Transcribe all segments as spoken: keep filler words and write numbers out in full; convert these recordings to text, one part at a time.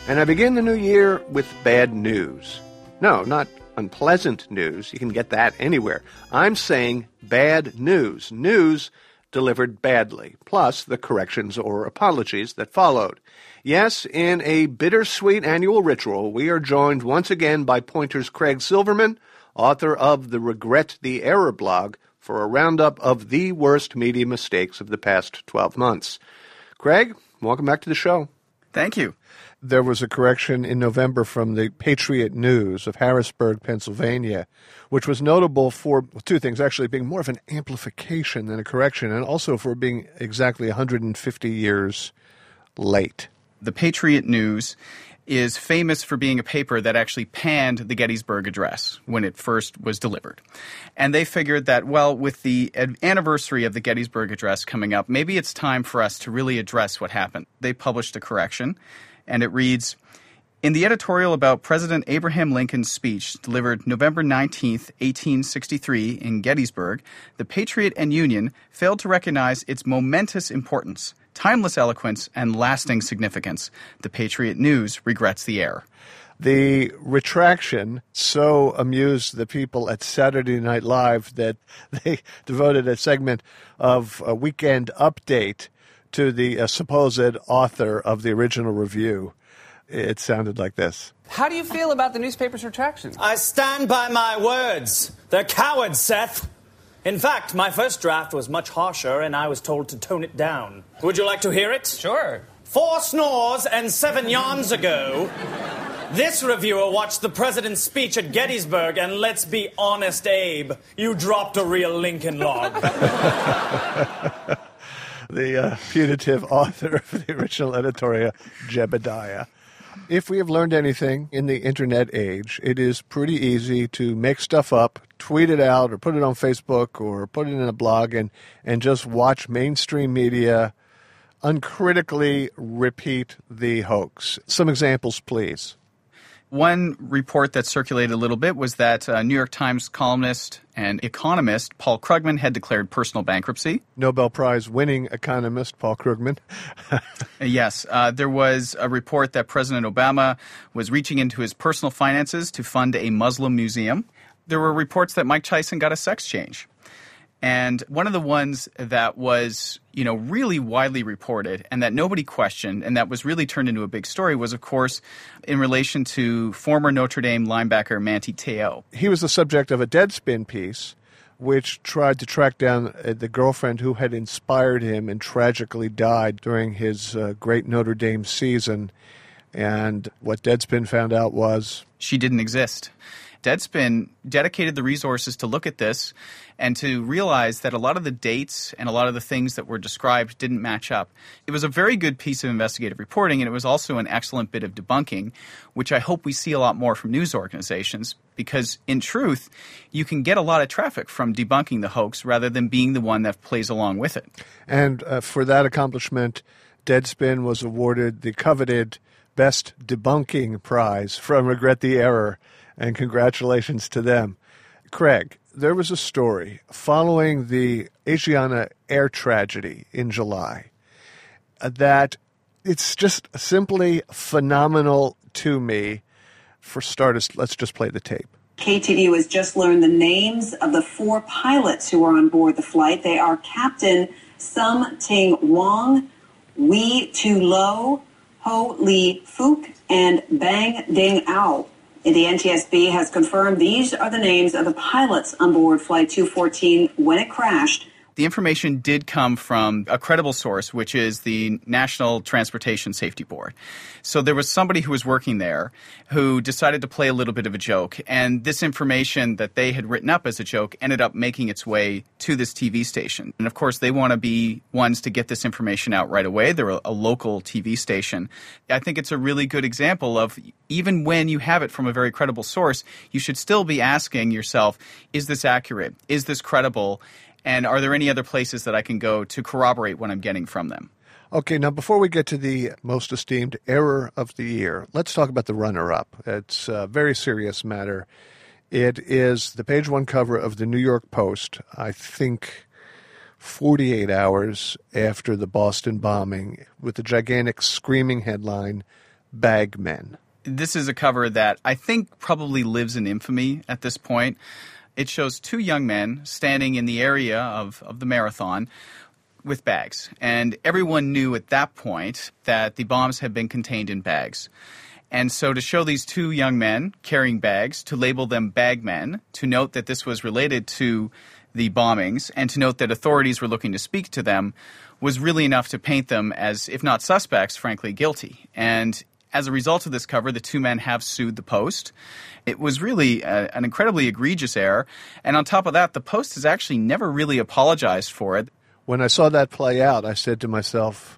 And I begin the new year with bad news. No, not unpleasant news. You can get that anywhere. I'm saying bad news. News delivered badly, plus the corrections or apologies that followed. Yes, in a bittersweet annual ritual, we are joined once again by Pointer's Craig Silverman, author of the Regret the Error blog, for a roundup of the worst media mistakes of the past twelve months. Craig, welcome back to the show. Thank you. There was a correction in November from the Patriot News of Harrisburg, Pennsylvania, which was notable for two things, actually being more of an amplification than a correction, and also for being exactly one hundred fifty years late. The Patriot News is famous for being a paper that actually panned the Gettysburg Address when it first was delivered. And they figured that, well, with the anniversary of the Gettysburg Address coming up, maybe it's time for us to really address what happened. They published a correction, and it reads, "In the editorial about President Abraham Lincoln's speech delivered November nineteenth, eighteen sixty-three in Gettysburg, the Patriot and Union failed to recognize its momentous importance, timeless eloquence, and lasting significance. The Patriot News regrets the error." The retraction so amused the people at Saturday Night Live that they devoted a segment of a Weekend Update to the uh, supposed author of the original review. It sounded like this. How do you feel about the newspaper's retraction? I stand by my words. They're cowards, Seth. In fact, my first draft was much harsher, and I was told to tone it down. Would you like to hear it? Sure. Four snores and seven yawns ago, this reviewer watched the president's speech at Gettysburg, and let's be honest, Abe, you dropped a real Lincoln log. The uh, putative author of the original editorial, Jebediah. If we have learned anything in the internet age, it is pretty easy to make stuff up, tweet it out, or put it on Facebook, or put it in a blog, and, and just watch mainstream media uncritically repeat the hoax. Some examples, please. One report that circulated a little bit was that uh, New York Times columnist and economist Paul Krugman had declared personal bankruptcy. Nobel Prize winning economist Paul Krugman. Yes. Uh, there was a report that President Obama was reaching into his personal finances to fund a Muslim museum. There were reports that Mike Tyson got a sex change. And one of the ones that was, you know, really widely reported and that nobody questioned and that was really turned into a big story was, of course, in relation to former Notre Dame linebacker Manti Te'o. He was the subject of a Deadspin piece which tried to track down the girlfriend who had inspired him and tragically died during his uh, great Notre Dame season. And what Deadspin found out was she didn't exist. Deadspin dedicated the resources to look at this and to realize that a lot of the dates and a lot of the things that were described didn't match up. It was a very good piece of investigative reporting, and it was also an excellent bit of debunking, which I hope we see a lot more from news organizations, because in truth, you can get a lot of traffic from debunking the hoax rather than being the one that plays along with it. And uh, for that accomplishment, Deadspin was awarded the coveted Best Debunking Prize from Regret the Error, and congratulations to them. Craig, there was a story following the Asiana air tragedy in July that it's just simply phenomenal to me. For starters, let's just play the tape. K T D U has just learned the names of the four pilots who were on board the flight. They are Captain Sum Ting Wong, Wee Tu Lo, Ho Lee Fook, and Bang Ding Ao. The N T S B has confirmed these are the names of the pilots on board Flight two fourteen when it crashed. The information did come from a credible source, which is the National Transportation Safety Board. So there was somebody who was working there who decided to play a little bit of a joke. And this information that they had written up as a joke ended up making its way to this T V station. And of course, they want to be ones to get this information out right away. They're a, a local T V station. I think it's a really good example of even when you have it from a very credible source, you should still be asking yourself, is this accurate? Is this credible? And are there any other places that I can go to corroborate what I'm getting from them? Okay, now before we get to the most esteemed error of the year, let's talk about the runner-up. It's a very serious matter. It is the page one cover of the New York Post, I think forty-eight hours after the Boston bombing, with the gigantic screaming headline, bagmen. This is a cover that I think probably lives in infamy at this point. It shows two young men standing in the area of, of the marathon with bags. And everyone knew at that point that the bombs had been contained in bags. And so to show these two young men carrying bags, to label them bagmen, to note that this was related to the bombings, and to note that authorities were looking to speak to them, was really enough to paint them as, if not suspects, frankly guilty. And as a result of this cover, the two men have sued the Post. It was really a, an incredibly egregious error. And on top of that, the Post has actually never really apologized for it. When I saw that play out, I said to myself,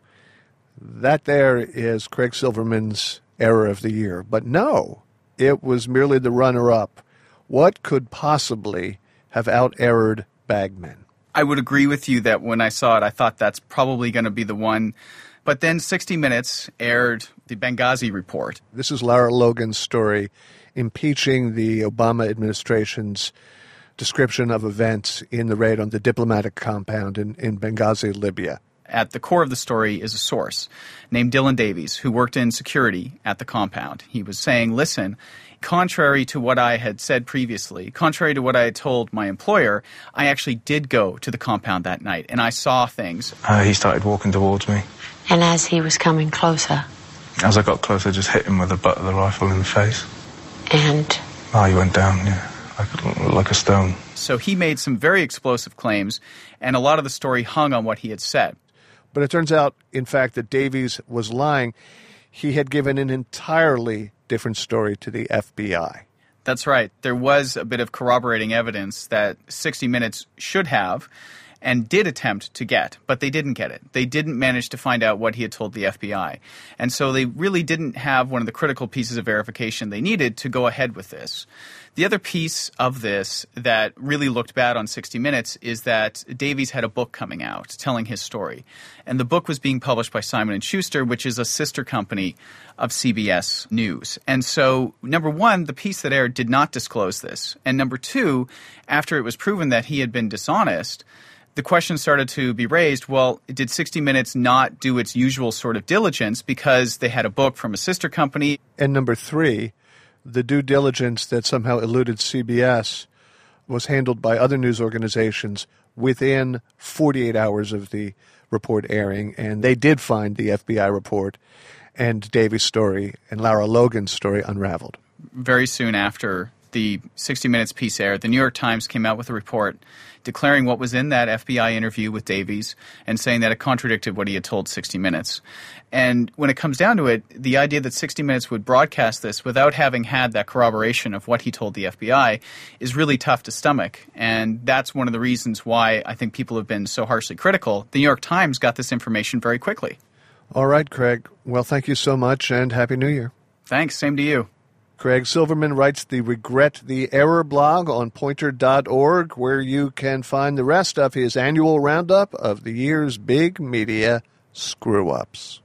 that there is Craig Silverman's error of the year. But no, it was merely the runner-up. What could possibly have out-errored bagmen? I would agree with you that when I saw it, I thought that's probably going to be the one. But then sixty minutes aired the Benghazi report. This is Lara Logan's story impeaching the Obama administration's description of events in the raid on the diplomatic compound in, in Benghazi, Libya. At the core of the story is a source named Dylan Davies, who worked in security at the compound. He was saying, listen, contrary to what I had said previously, contrary to what I had told my employer, I actually did go to the compound that night, and I saw things. Uh, he started walking towards me. And as he was coming closer? As I got closer, I just hit him with the butt of the rifle in the face. And? Oh, he went down, yeah, like, like a stone. So he made some very explosive claims, and a lot of the story hung on what he had said. But it turns out, in fact, that Davies was lying. He had given an entirely different story to the F B I. That's right. There was a bit of corroborating evidence that sixty minutes should have and did attempt to get, but they didn't get it. They didn't manage to find out what he had told the F B I. And so they really didn't have one of the critical pieces of verification they needed to go ahead with this. The other piece of this that really looked bad on sixty minutes is that Davies had a book coming out telling his story. And the book was being published by Simon and Schuster, which is a sister company of C B S News. And so, number one, the piece that aired did not disclose this. And number two, after it was proven that he had been dishonest, the question started to be raised, well, did sixty minutes not do its usual sort of diligence because they had a book from a sister company? And number three, the due diligence that somehow eluded C B S was handled by other news organizations within forty-eight hours of the report airing, and they did find the F B I report and Davies' story and Lara Logan's story unraveled. Very soon after the sixty minutes piece aired, the New York Times came out with a report declaring what was in that F B I interview with Davies and saying that it contradicted what he had told sixty minutes. And when it comes down to it, the idea that sixty minutes would broadcast this without having had that corroboration of what he told the F B I is really tough to stomach. And that's one of the reasons why I think people have been so harshly critical. The New York Times got this information very quickly. All right, Craig. Well, thank you so much, and Happy New Year. Thanks. Same to you. Craig Silverman writes the Regret the Error blog on Poynter dot org, where you can find the rest of his annual roundup of the year's big media screw-ups.